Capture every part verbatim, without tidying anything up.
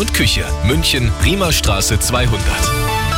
und Küche. München, Riemerstraße zweihundert.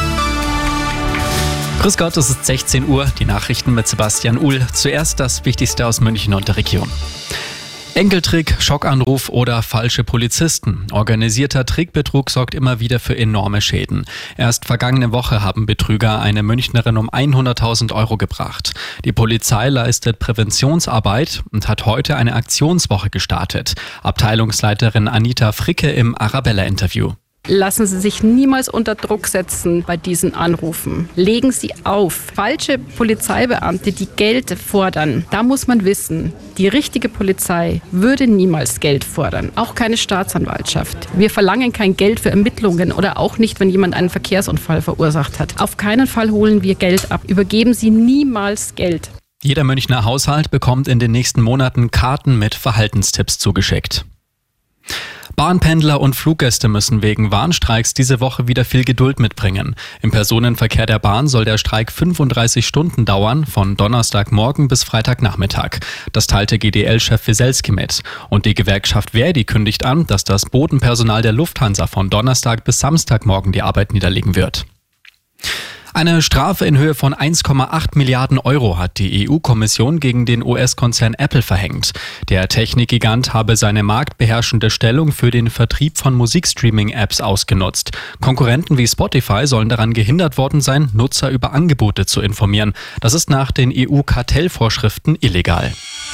Grüß Gott, es ist sechzehn Uhr, die Nachrichten mit Sebastian Uhl. Zuerst das Wichtigste aus München und der Region. Enkeltrick, Schockanruf oder falsche Polizisten. Organisierter Trickbetrug sorgt immer wieder für enorme Schäden. Erst vergangene Woche haben Betrüger eine Münchnerin um hunderttausend Euro gebracht. Die Polizei leistet Präventionsarbeit und hat heute eine Aktionswoche gestartet. Abteilungsleiterin Anita Fricke im Arabella-Interview. Lassen Sie sich niemals unter Druck setzen bei diesen Anrufen. Legen Sie auf. Falsche Polizeibeamte, die Geld fordern, da muss man wissen, die richtige Polizei würde niemals Geld fordern. Auch keine Staatsanwaltschaft. Wir verlangen kein Geld für Ermittlungen oder auch nicht, wenn jemand einen Verkehrsunfall verursacht hat. Auf keinen Fall holen wir Geld ab. Übergeben Sie niemals Geld. Jeder Münchner Haushalt bekommt in den nächsten Monaten Karten mit Verhaltenstipps zugeschickt. Bahnpendler und Fluggäste müssen wegen Warnstreiks diese Woche wieder viel Geduld mitbringen. Im Personenverkehr der Bahn soll der Streik fünfunddreißig Stunden dauern, von Donnerstagmorgen bis Freitagnachmittag. Das teilte G D L-Chef Wieselski mit. Und die Gewerkschaft Verdi kündigt an, dass das Bodenpersonal der Lufthansa von Donnerstag bis Samstagmorgen die Arbeit niederlegen wird. Eine Strafe in Höhe von eins Komma acht Milliarden Euro hat die E U-Kommission gegen den U S-Konzern Apple verhängt. Der Technikgigant habe seine marktbeherrschende Stellung für den Vertrieb von Musikstreaming-Apps ausgenutzt. Konkurrenten wie Spotify sollen daran gehindert worden sein, Nutzer über Angebote zu informieren. Das ist nach den E U-Kartellvorschriften illegal.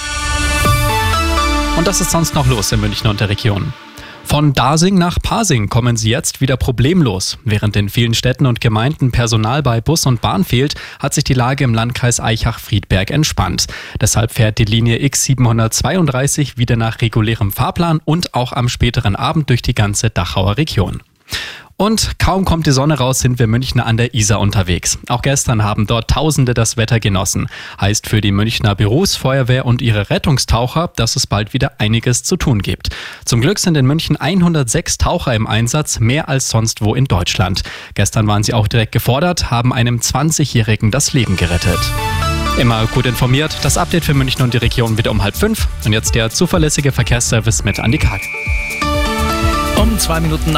Und das ist sonst noch los in München und der Region. Von Dasing nach Pasing kommen sie jetzt wieder problemlos. Während in vielen Städten und Gemeinden Personal bei Bus und Bahn fehlt, hat sich die Lage im Landkreis Aichach-Friedberg entspannt. Deshalb fährt die Linie X siebenhundertzweiunddreißig wieder nach regulärem Fahrplan und auch am späteren Abend durch die ganze Dachauer Region. Und kaum kommt die Sonne raus, sind wir Münchner an der Isar unterwegs. Auch gestern haben dort Tausende das Wetter genossen. Heißt für die Münchner Berufsfeuerwehr und ihre Rettungstaucher, dass es bald wieder einiges zu tun gibt. Zum Glück sind in München hundertsechs Taucher im Einsatz, mehr als sonst wo in Deutschland. Gestern waren sie auch direkt gefordert, haben einem zwanzigjährigen das Leben gerettet. Immer gut informiert, das Update für München und die Region wieder um halb fünf. Und jetzt der zuverlässige Verkehrsservice mit Andi Karg. Um zwei Minuten